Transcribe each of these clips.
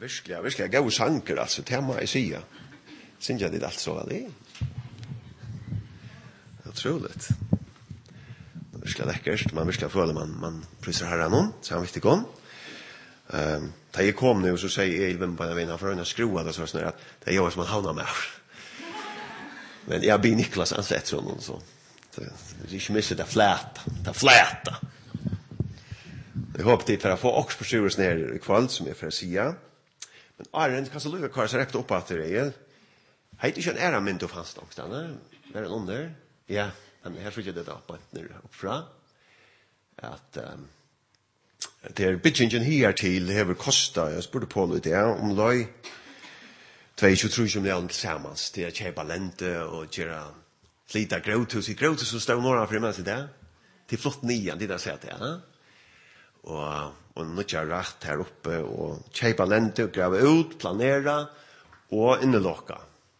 virkelig gode sanger, altså, det må jeg si. Synes jeg det altså, det otroligt. Virkelig lekkert, man virkelig føler man priser herren, så han viktig om. Da jeg kom nu, så sier jeg på en vinn, for å skruva det sånn at det gjør som han havner med. Men jeg blir Niklas ansett sånn, så det er ikke mye det flæta. Jeg håper det for å få også forstyrres ned i kveld, som jeg får si. Men Arjen, kan så lukke hva så rekte opp at det er. Heit ikke en æra mynd av hans dagstane? Er det under? Ja, men her får jeg det opp oppfra. At det er byggingen her til hever kostet, jeg spurte på litt, om løy 22 miljoner tillsammans til å kjøpe lente og gjøre flytta gråthus. I gråthus så står några för mig där. Till flott nian, det där säger det, och något rätt här uppe och köpa lente och gräva ut, planera och innelocka.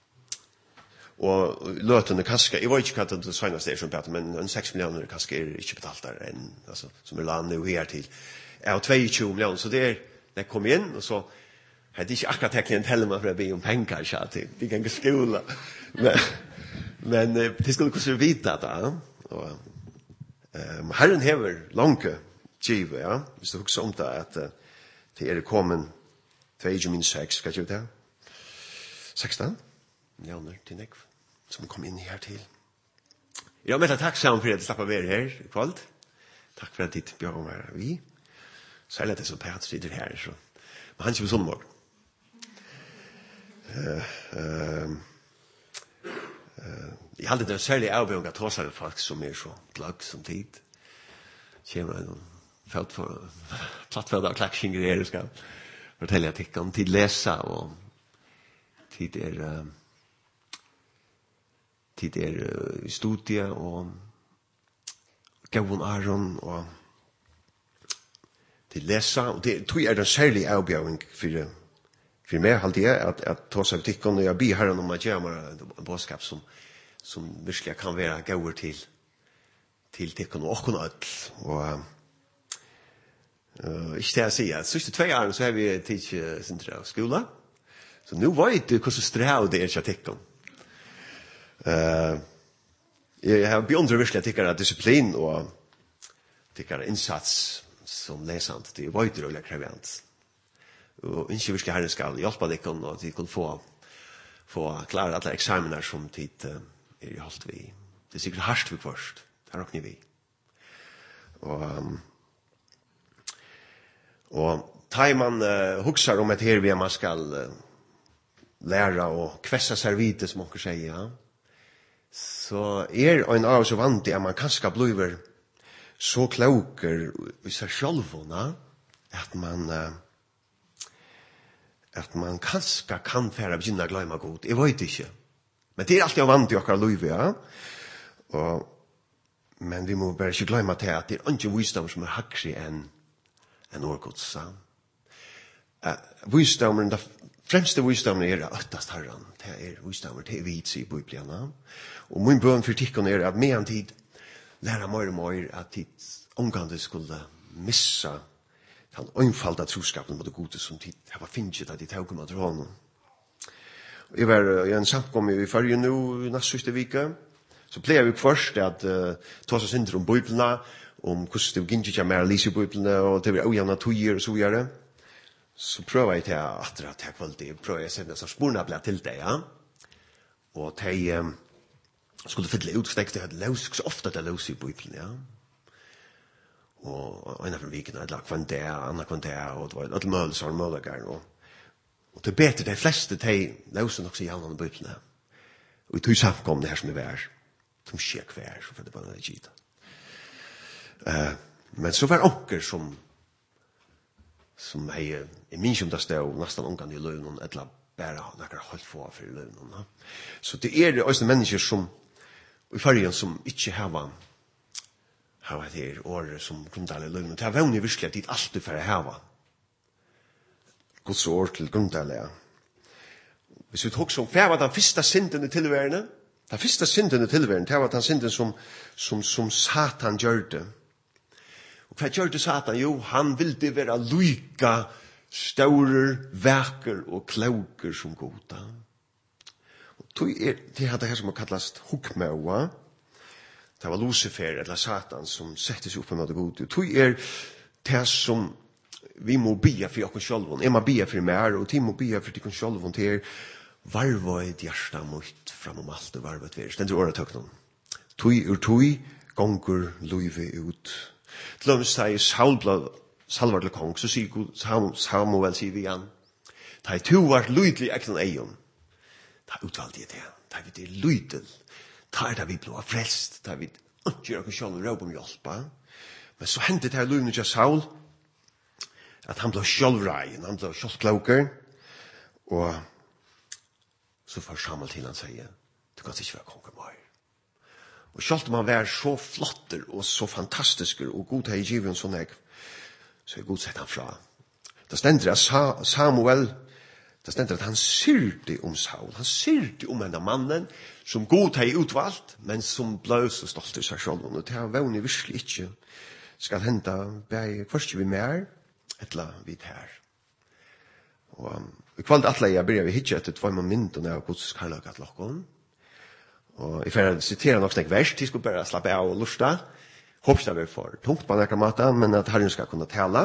Och lötande kaska, jag vet inte vad det senaste är som pratar, men en 6 miljoner kaska är inte betalt där än, alltså, som är land nu här till. Ja, 22 miljoner, så det kom in och så hade inte akkurat tekniken heller man för att be om pengar så att vi kan gå skola. Men det skulle kunna vita det. Och Herren hever långt givet, ja. Hvis du husker om det att det är kommen 2-6, ska jag det? 16 miljoner till nek som kom in här till. Ja, men tack så mycket för att du slappar vara här i kväll. Tack för att ditt björn var vi. Så är det så Pat sitter här så. Men han är ju sån morgon. Jag hade det särskilt avbjörn att ta sig folk som är så glögg som tid. Kommer en fält för plattfärd av klackskinger ska fortälja att jag kan tid läsa och tid är studie och gåvon Aron och till läsa och det tror jag är den särskilt avbjörn för mig alltid att ta sig butiken och jag ber herren om att göra en boskap som verkligen kan vara gåvor till tikkene och öll och inte det jag säger sista 2 år så har vi tid central skola så nu vet du hur så sträv det är till tikkene jag har beundrat verkligen tikkene disciplin och tikkene insats som läsant det vet du eller krävant och inte verkligen herren ska hjälpa dig och att vi kan få klara alla examiner som tid är ju halt vi det är säkert harst vi först där och ni vi och tajman huxar om att här vi man ska lära och kvässa servite som man säger ja så är en av så vant att man kanske blir så kloker i sig själva att man kanske kan färra begynna glömma god. Jag vet inte. Men det är alltid vant i åkara liv, ja. Men vi må bara inte glömma till att det är inte visdom som är hackrig än årgods. Visdomen, den främsta visdomen är att öttast herran. Det är visdomen, det är vits i Bibeln. Och min bön för tikkon är att med en tid lära mer och mer att tid omgående skulle missa han enfalda troskapen mot det gode som tid har finnet at de tog med honom. Jeg var i en samkommet i Färje nu nästa sista vecka. Så pleier vi först att ta oss in om Bibeln om hur det gick inte mer läsa Bibeln och det var ojämna tojer och så vidare. Så prövar jag att ta kvalitet, prövar jag sända så spårna blir till det, ja. Och de skulle fylla ut för det läs så ofta det läs i Bibeln, ja. Och en av veckorna hade lagt från det, andra från det, och det var ett möjligt och möjligar. Och det bättre de flesta de läser också i annan Bibeln. Och vi tog samkom det här som är värd. Som sker kvar, så för det bara är gita. Men så var onker som är minst om det stod nästan onkan i lönen, eller bara några håll få för lönen. Så det är också människor som i färgen som inte har det här året som grundalig løgn. Det er vanlig virkelig at det alltid for å hava. Guds år til grundalig. Hvis vi tok som hva var den første synden i tilværende? Den første synden i tilværende, det var den synden som Satan gjør det. Og hva gjør det Satan? Jo, han ville være lyka staurer, väker og klauker som goda. Det hadde her som kallas hukmaua. Det var Lucifer eller Satan som sette seg opp med det gode. Det som vi må bia for oss sjølven. Jeg må bia for mer, og de må bia for oss sjølven til varvøyd hjärsta mot fram om alt og varvøyd vers. Den tror jeg tøknen. Tui gonger luive ut. Til dem sier salvar til kong, så sier Samuel sier vi igjen. Ta to var lydelig ekten eion. Ta utvalgte det. Ta vi det lydel. Ta det vi blå frelst. Ta vi ikke gjør oss sjølv råp om hjelpa. Men så hendte det her lydelig til Saul at han ble sjølvreien, han ble sjølvklauker, og så får Samuel til han sier, du kan ikke være konger mer. Og selv om han var så flotter og så fantastisker, og god til given sånn jeg, så er god sett han fra. Det stender at Samuel, det stender at han syrte om Saul, han syrte om denne mannen, som god til utvalgt, men som ble så stolt i seg selv, og det har vært virkelig ikke skal hente, først vi mer, etla vid her. Og i kveld atle jeg begynner vi hitje etter 2 minutter av Guds karlag at lokken. Og jeg får sitere nok snakk verst, de skulle bare slappe av og lusta. Håper det blir for tungt på denne måten, men at Herren skal kunne tale.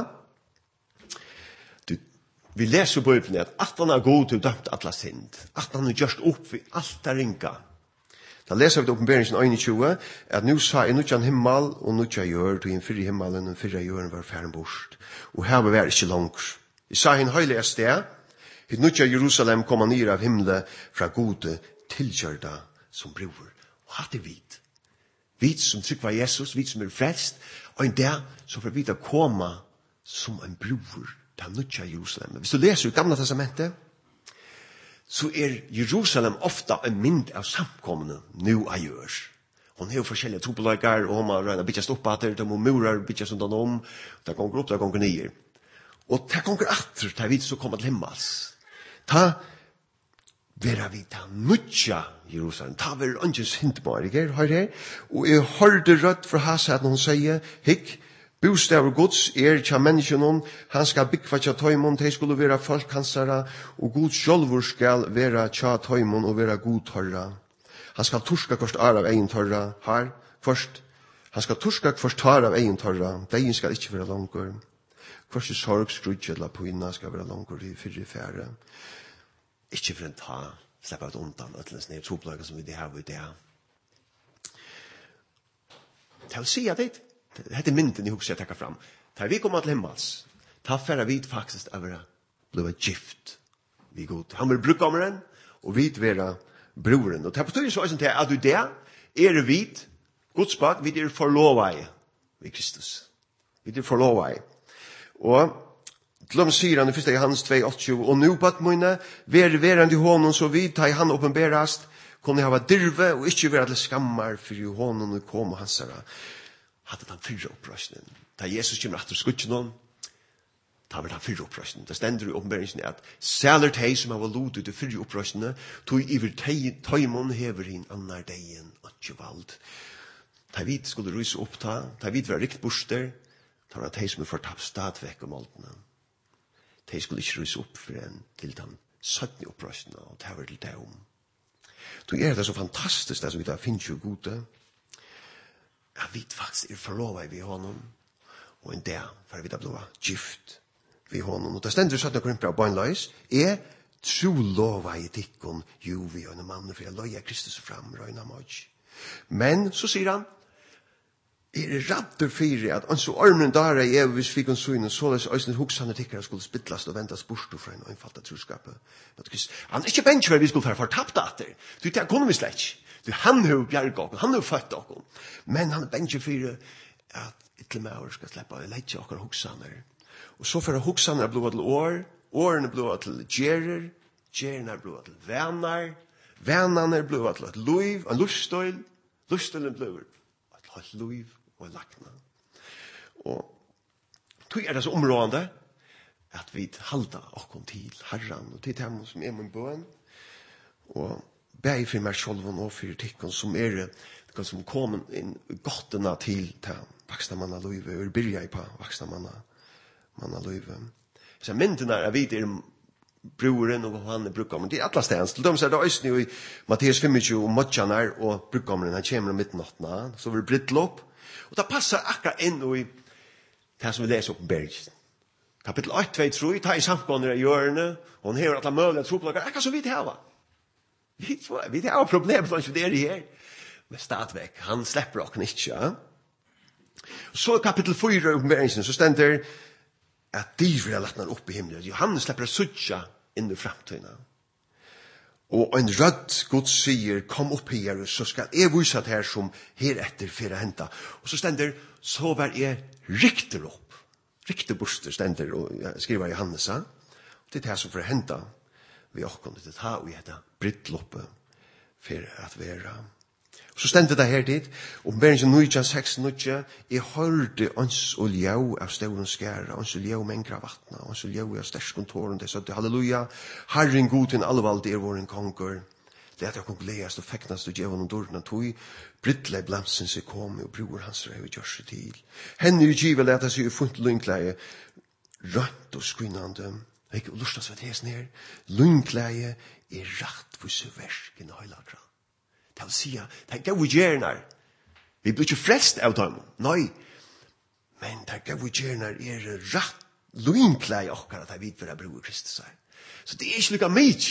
Vi leser på Bibelen at han er god til å dømte alle synd. At han er gjørst opp for alt der ringa. Da leser vi til åpenberingen 21, at nå sa jeg nødjan himmel og nødjan jord, og i en fyrre himmelen og fyrre jorden var færen bort. Og her var vi ikke langt. Jeg sa en høylig sted, at nødjan Jerusalem kom ned av himmelen fra gode tilgjørda som bror. Og hatt er vit. Vit som trykker Jesus, vit som frelst, og en dag så får vi da komme som en bror til nødjan Jerusalem. Hvis du leser i Gamla testamentet, så Jerusalem ofta en mynd av samkomne nu av gjørs. Hon har forskjellige tropeløykar, og hun har bytjast opp at de må murar bytjast undan om, det gonger opp, det gonger nyer. Og det gonger atter, det vi så kommer til himmels. Ta vera vi ta nutja Jerusalem, ta vera ønskjens hintbar, ikke her, her. Og jeg hørte rødt fra hasa at hun sier, hikk, bostav Guds tja menneskenen, han skal byggva tja tøymon, de skulle være folk hansara, og Gud sjølvor skal være tja tøymon og være god tørra. Han skal torska først av egen tørra, her, først. Han skal torska først av egen tørra, degen skal ikke være langer. Først sorg, skrudje, eller pyna skal være langer i fyrre fære. Ikke for en ta, slippe ut undan, øtlens ned, tropløyga som vi det her, det her. Det vil si at det, dette mynden jeg husker jeg takker fram. Da vi kommer til himmels, da færre vi faktisk å være blevet gift. Vi god. Han vil bruke om den, og vi være broren. Og det betyr så til at du det, vi, Guds bak, vi forlovet ved Kristus. Vi forlovet. Og til dem sier han i 1. Johannes 2,8, og nå på at mine, verande i hånden, så vi, ta i han åpenberast, kunne hava dirve, og ikke være til skammar, for i hånden og kom og hansara. Hadde den fyrre opprøsningen. Da Jesus kommer etter skutjen, da var den fyrre opprøsningen. Det stender i åpenberingen at sæler teg som har lot ut i fyrre opprøsningen, tog iver tøymon hever inn annar deien, og ikke vald. Da vi skulle ryse opp ta, da vi var rikt borster, da var det teg som er fortapt stadvekk om altene. De skulle ikke ryse opp for en til den 17 opprøsningen, og det var til det om. Da det så fantastisk, det som vi da finner jo gode, jeg vet faktisk forlovet vi honom, og en dag, for vi da ble gift vi honom. Og det stender 17 Korinter av bøgnløys, tro lovet i tikkun, jo vi og en mann, for jeg løy Kristus fram, røyna møg. Men, så sier han, radder fyrir at han så armen der er hvis vi kan syne, så det er sånn hoksane tikkere skulle spittlast og ventas bort fra en einfalta troskapet. Han ikke bensj for vi skulle være fortapt etter. Du, det kunne vi slett ikke. Han har bjerget oss, han har født oss. Men han bensjer for at ytterlig med år skal slippe å lette oss hoksane. Og så for hoksane blod til år, årene blod til gjerer, gjerene blod til venner, vennerne blod til et liv, en lustøyl, lustøylen blod til et liv og lakna. Og tog det så områdende at vi halda okkom til Herren og til dem som er min bøn og beg for meg selv og for tikkene som som kommer inn gottene til vaksna manna løyve og byrja på vaksna manna løyve. Så myndene er vidt broren og han brukkommeren. Det alla stans. Til dem så det også i Matteus 25 og Modjanar og brukkommeren, han kommer om midtnattene, så vil det brittle opp. Og det passer akkurat inn i det som vi leser opp i Bergen. Kapitel 8, 2, 3, ta i samkommer i hjørne, og han hever alle mulige troplager, akkurat som vi har. Vi har problemer som det her. Men stadigvæk, han slipper oss ikke, ja. Så kapitel 4 i Bergen, så stender at dyr er lagt opp i himmelen. Johannes slipper å suttje inn i fremtiden. Og en rødt Gud sier, kom opp her, så skal jeg vise det her som heretter for å hente. Og så stender, så var jeg riktig opp. Riktig borster stender, og jeg skriver Johannes. Det er det som for å hente. Vi har kommet til å ta og gjøre brittloppet for at være. Og så stendte det her dit, og Bergen 9:6, jeg hørte ans og ljau av stauren skæra, ans og ljau mengre av vattna, ans og ljau av sterskon tåren, det søtte, halleluja, Herren god til allevald er våren konger, det at jeg kon gledast og feknast og djevon og dårna tog, brittle blamsen seg kom, og bror hans rei og gjør seg til. Henne er givet leta seg ufunnt lungkleie, rønt og skvinnande, ikke lustas ved hesen her, lungkleie er rett for seg versk i nøylagra. Det vil si at det er gau gjernar. Vi blir ikke frelst av dem. Nei. Men det er gau gjernar er rett luinklæg okkar at jeg vet hva bror Kristus er. Så det er ikke lukka mye.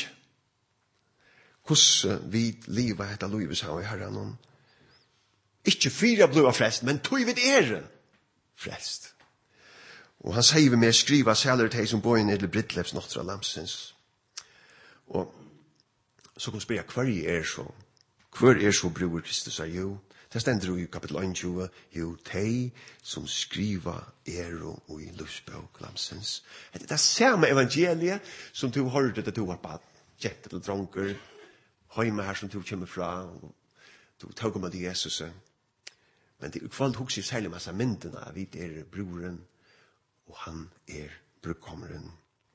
Hvordan vi livet etter livet sa i Herren. Ikke fyra blod frelst, men tog vid frelst. Og han sier vi med skriva sæler til som bøyen eller brittlevs nåttra lamsens. Og så kan vi spørre hver så. Hvor er så bror Kristus er jo? Det stender i kapitel 21, jo, de som skriver og i Lusbøk, lamsens. Det er det samme evangeliet som du hørte det du var på kjent eller dronker, høyme her som du kommer fra, og du tog med Jesus. Men det er kvalt hos i særlig masse myndene, vi er broren, og han er brukkommeren.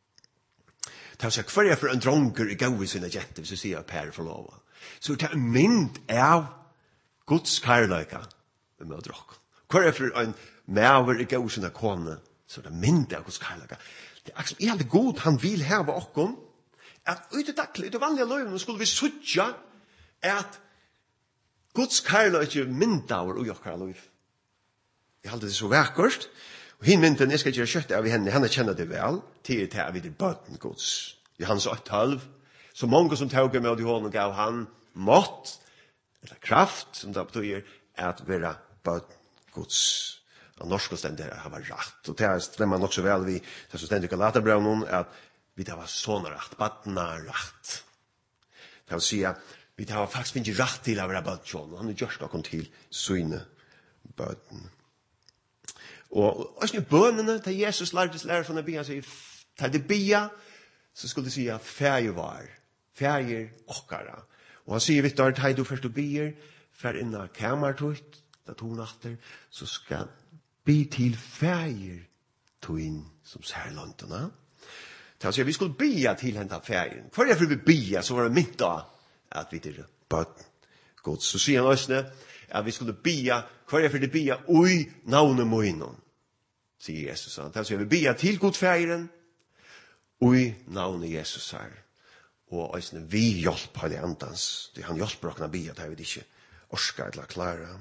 Det er så hver for en dronker i gau i sine jenter, hvis du sier Per for lov. Så det er en mynd av Guds kærløyka med å drokke. Hver for en maver i gau i sine kone, så det er mynd av Guds kærløyka. Det er i alt god han vil heve okkom, at ut i daglig, ut i vanlige løyvene, skulle vi suttja at Guds kærløyka mynd av og jokkara løyv. Jeg halte det så vekkert, og hin mynden, jeg skal ikke kjøtte av henne, henne kjenner det vel, til at vi er bøten Guds. Johannes 8:12, så mange som tog med i hånden gav han mått, eller kraft, som det betyr at være bøten Guds. Og norsk stendet har vært rett, og det stemmer nok så vel vi, det som stendet i Galaterbrevnen, at vi det var sånn rett, bøtene rett. Det vil si at vi det var faktisk ikke rett til å være bøten, han gjør noe til syne bøten. Og også i bønene til Jesus lærer fra Nabi, han sier, til det bia, så skulle de si at ferie var, ferie okkara. Og han sier, Vittar, til du først og bier, fer inna kamertøyt, da to natter, så skal bi til ferie tøyn som særlantene. Så han sier, vi skulle bia til henne ferien. Hver for vi bia, så var det mitt da, at vi til bøten Guds. Så sier han også, at vi skulle bia, hver for det bia, ui navnet møynen, sier Jesus. Han sier, vi bia til godferien, ui navnet Jesus her. Og også vi hjelper det andans. Han hjelper oss å bia, det har vi ikke orska eller klare.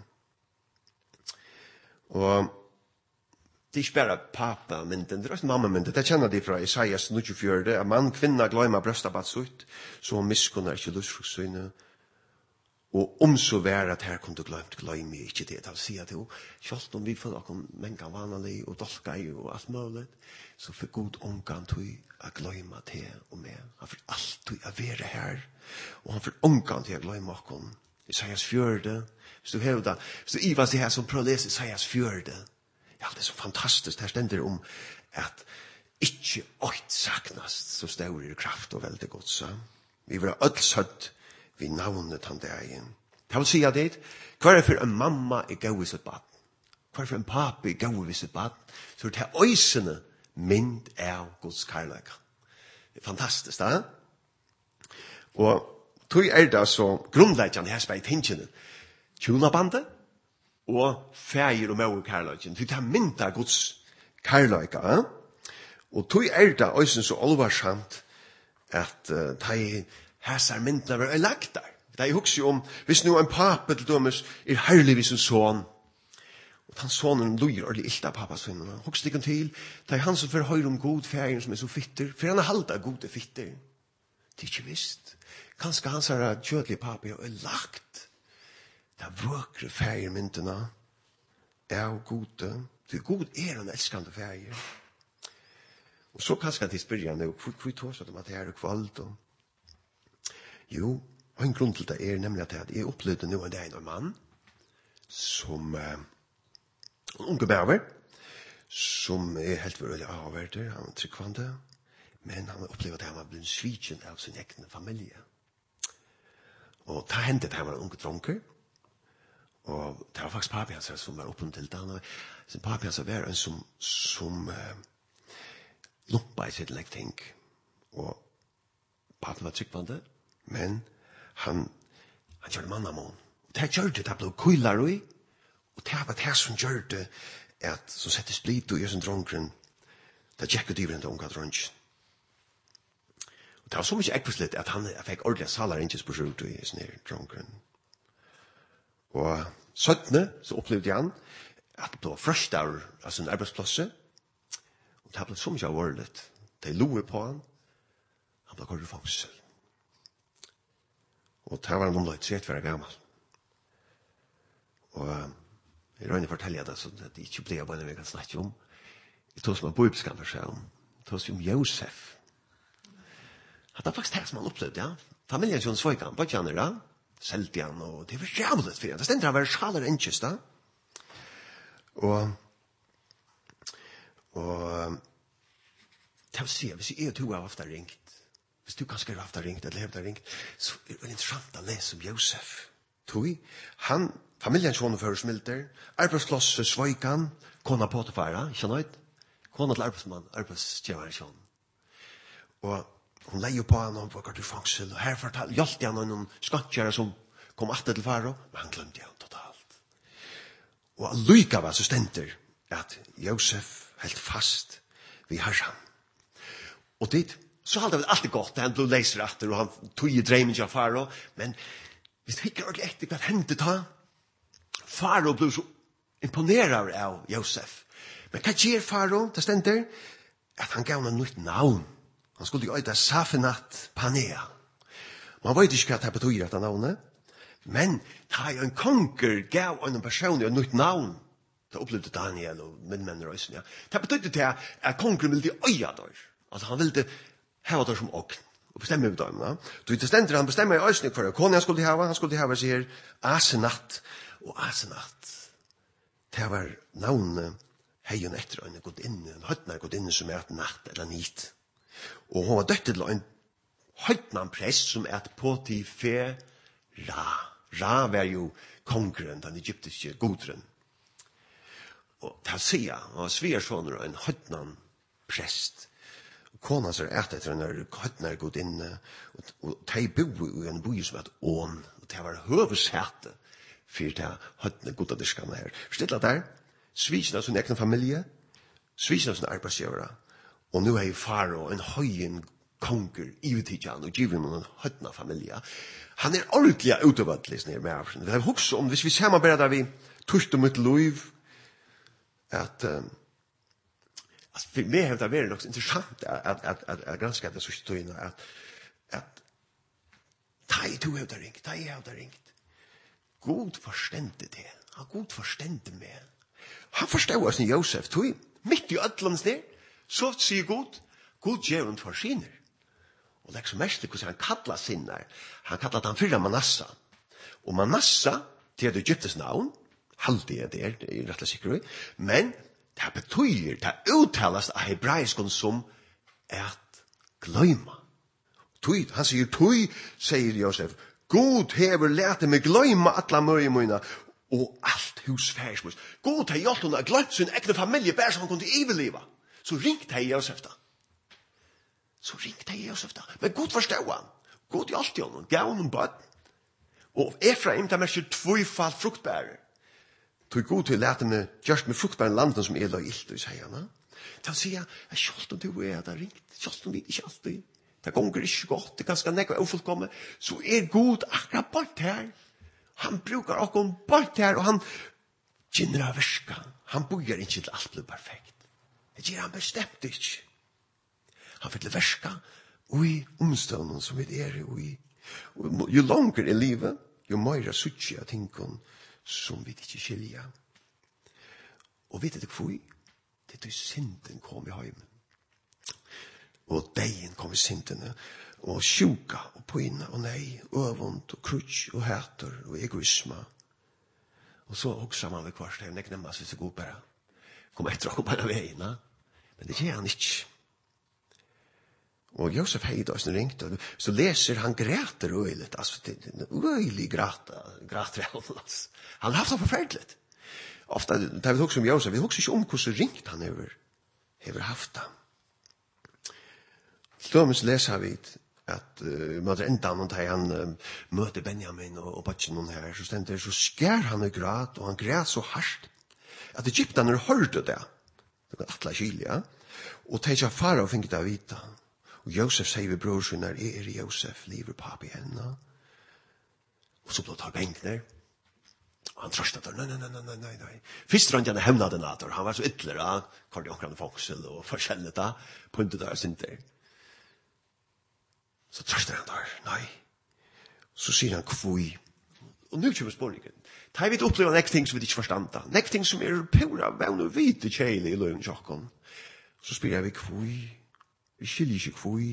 Og det er ikke bare pappa, men det er også mamma, men det kjenner de fra Isaias 94, at mann, kvinna gløyma brøstabatt sutt, så miskunner ikke lusfruktsynet. Og så være at her kunne du gløyme ikke det. Det vil si at jo, selv om vi får noen mengen vanlig og dolkei og alt mulig, så får God omgang til å gløyme til og med. Han får alltid å være her, og han får omgang til å gløyme oss. Isaias 4, hvis du hører det, hvis du ivas det her som prøver å lese Isaias 4, ja, det er så fantastisk. Her stender om at ikke åkt saknast så større kraft og veldig godt. Så. Vi vil ha ødelsatt vi navnet han dagen. Det vil si at det, hver for en mamma er gau i sitt bad, hver for en pappa er gau i sitt bad, så er det øysene mynd av Guds kærløyga. Det er fantastisk, da. Og tog det så grunnleggende her speit hinkene, tjunabandet, og feir og møy kærløyga. Det er mynd av Guds kærløyga. Og tog det også så alvarsamt at de hæsar myndene var lagt der. De husker jo om, hvis nu en pape til dømes herlig ved sin son, og den sonen lurer ordentlig ilt av pappas sønnen, han husker ikke til, det han som får høyre om god ferien som så fitter, for han halda gode fitter. Det ikke visst. Kanskje hans kjødlige pape er lagt. Det vøkre feriermyndene er gode. Det god en elskende ferier. Og så kanskje at de spør igjen, hvor tår så at det er kvalt? Jo, og en grunn til det nemlig at jeg opplevde nå en dag en mann som en unge bæver som helt veldig avverter, han tryggvande, men han opplevde at han var blitt sviken av sin egen familie. Og det hendte at han var en unge dronker, og det var faktisk papi hans som var oppen til det. Sin papi hans var en som loppa i sitt lekting. Og papi var tryggvande, men han gjør det mannamån. Det gjør det ble kuilar i, og det var det som gjør det at som sette split og gjør sin dronkren, det gikk ut i den unga dronken. Og det var så mye ekvislitt at han fikk ordentlig salar innkjes på skjult i sin dronkren. Og 17. så opplevde han at det ble frøst av sin arbeidsplass, og det ble så mye avhørligt. De loer på han ble gått i fangsel. Og det var han omløyt 30 år gammel. Og jeg røyner forteller det, så det ikke ble bare vi kan snakke om. Jeg tog som en bibelsk versjon. Jeg tog som Josef. Det var faktisk det som han opplevde, ja. Familien som svøyk han, bare kjenner det. Selte han, og det var jævlig for han. Det stendte han var sjaler enkjest, da. Og det vil si, hvis jeg og du har ofte ringt, hvis du kanskje har ofte ringt, eller har ringt, så er det interessant å lese om Josef. Han, familien sånne for smilter, arbeidsplass svøyk han, kona på til fara, ikke nøyd? Kona til arbeidsgjøver sånn. Og hun leier på han, og han var gått i fangsel, og her hjalp han noen skattgjører som kom atter til fara, men han glemte han totalt. Og allikevel så stender at Josef helt fast vid herren. Og dit, så hadde det alltid gått, han ble leiser etter, og han tog i dreimen til fara, men hvis det ikke ordentlig etter hva hendte ta, fara ble så imponeret av Josef. Men hva gjør fara, det stender, at han gav noe nytt navn. Han skulle jo øyde Safenat Panea. Man vet ikke hva det betyr dette navnet, men det er jo en konger gav en person et nytt navn. Det opplevde Daniel og minnmenn røysen, ja. Det betydde til at kongeren ville øye der. Altså han ville hava der som åkn. Og bestemme over dem, ja. Det stender han bestemmer i øyne for kone han skulle hava sier Asenat. Og Asenat, det var navnet heien etter en godinne, en høytner godinne som er et natt eller nit. Og hun var døttet til en høytnamprest som er Potifera. Ra var jo kongeren, den egyptiske godren. Og til å si, og svigersåner en høytnamprest. Kona ser etter en høytner godinne, og de bo i en by som er et ån, og det var høvesæte for det høytner godadiskene her. Stilla der, svigen av sin egen familie, svigen av sin arbeidsgjøvere, og nå er jeg far og en høyen konger i utidjan og giver noen høytna familie. Han er ordentlig utøvendelig med meg. Det er også om, hvis vi ser meg bare der vi tørst om et liv, at for meg har det vært nok interessant at granske det sørste tøyene, at de har det ringt. God forstendet det. God forstendet meg. Han forstod oss i Josef, tøy, midt i ødlens ned, så sier God gjør hun for siner. Og det er så mest hvordan han kallar sinner. Han kallar han fyrre Manassa. Og Manassa, det er det Egyptes navn, halvdig er det er rett og sikkert, men det betyr, det uttales av hebraisk som at gløyma. Han sier, sier Josef, God hever lete meg gløyma atla møye møyna, og alt hus færsmus. God har gjort hun å gløyma sin egne familie, bare så han kunne iverliva. Så ringte jeg Josef da. Men God forstod han. God i alt i honom. Gav honom bøtt. Og Efraim, det er mest tvøyfalt fruktbærer. Tog God til å lete meg gjørst med fruktbæren landen som er løy ilt, sier han. Til å si at selv om du er der ringt, selv om vi ikke alltid, det gonger ikke godt, det er ganske nekva ufullkommet, så god akkurat bort her. Han brukar okkom bort her, og han kjenner av verska. Han bygger ikke til alt blir perfekt. Det gjør han bestemt ikke. Han vil verska og i omstånden som vi er i. Jo langer i livet, jo mer suttje av tingene som vi ikke skiljer. Og vet du hvor? Det er til synden kom i heimen. Og degen kom i syndene. Og sjuka, og pøyne, og nei, øvund, og krutsk, og hæter, og egoisme. Og så også man ved kvart, det er ikke nemlig så god bare. Kom etter å bare veiene. Men det gjør han ikke. Og Josef Heide har ringt, og så leser han græter øyligt. Altså, det er øylig græter han. Han har haft det forferdelig. Ofta, da vi husker om Josef, vi husker ikke om hvordan ringt han har haft det. Stømmes leser vi at møter enda når han møter Benjamin og Batchen her, så stender så skær han i græt, og han græt så hardt, at Egyptaner hørte det. Det var atla kylig, ja. Og de ikke fara og finket av vita. Og Josef sier ved bror sin, Josef, lever papi henne. Og så ble det benk der. Og han trøstet der, nei. Først rønt han hemna den atter. Han var så ytterligere, kallte omkring foksel og forskjellet da, puntet der sinter. Så trøster han der, nei. Så sier han kvui. Og nu kommer spørningen. Da har vi opplevd nek ting som vi ikke forstand da. Nek ting som pura vevn og vite kjeile i løgn sjokken. Så spyr jeg vi kvui. Vi skiljer ikke kvui.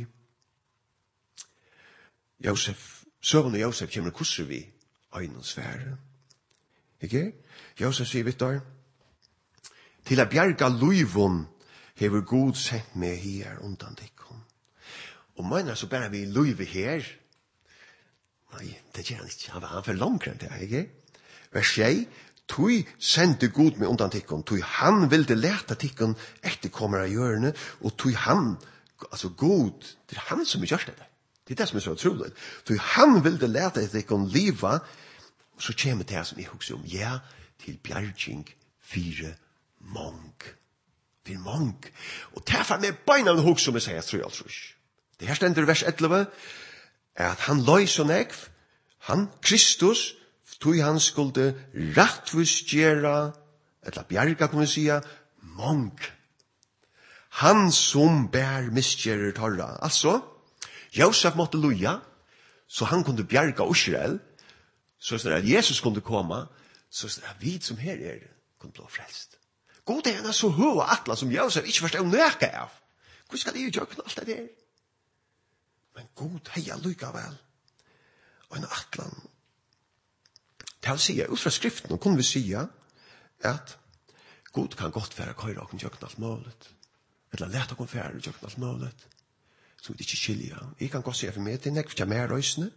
Søvn og Josef kommer kurser vi øynene sfære. Ikke? Josef sier vittar. Til a bjerga luivun hever god sent med her undan tikkum. Og mener så bare vi luive her. Nei, det gjør han ikke. Han for langt enn det, ikke? Vers 6. Tui sendte god med undan tikkum. Tui han ville leta tikkum etter kommer av hjørne. Og tui han, altså god, det er han som gjør det. Det er det som er så utrolig. Tui han ville leta etter tikkum liva. Og så kommer det som jeg husker om. Ja, til bjerging 4 mong. 4 mong. Og derfor med beina en husker om jeg sier 3. Det her stender i vers 11, at han løy så nekv, han, Kristus, tog han skulle rattvistgjera, eller bjerga, kan vi sija, mong. Han som bær misgjerer torra. Altså, Josef måtte loja, så han kunne bjerga Israel, så at Jesus kunne komme, så at vi som her kunne bli frelst. God er så høy og atla som Josef ikke forstår nøyka av. Hvor skal de gjøre alt det der? Men god heia lykka vel. Og en atlan. Til å si, ut fra skriften kunne vi sige at god kan godt være køyre og gjøre alt målet. Eller lete å være og gjøre alt målet. Så vi ikke skilja. Jeg kan godt si for meg til nek, for jeg er mer røysene.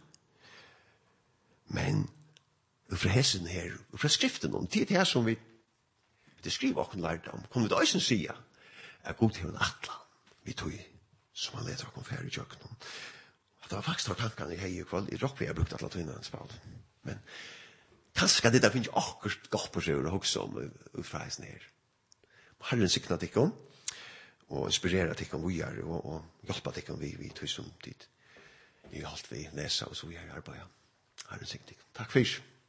Men ut fra hessen her, ut fra skriften om tid her som vi skriver og lærte om, kunne vi da også si at god til en atlan. Vi tog som han leter om færre i kjøkken. Det var faktisk tankene jeg i kvall. I rock vi har brukt alle tøyene spalt. Men kanskje det der finnes akkurat godt på seg og også om utfreisen her. Herren sikna tikkum og inspirera tikkum vi er og hjelpa tikkum vi tøy som tid. I alt vi leser og så vi har arbeidet. Herren sikna tikkum. Takk for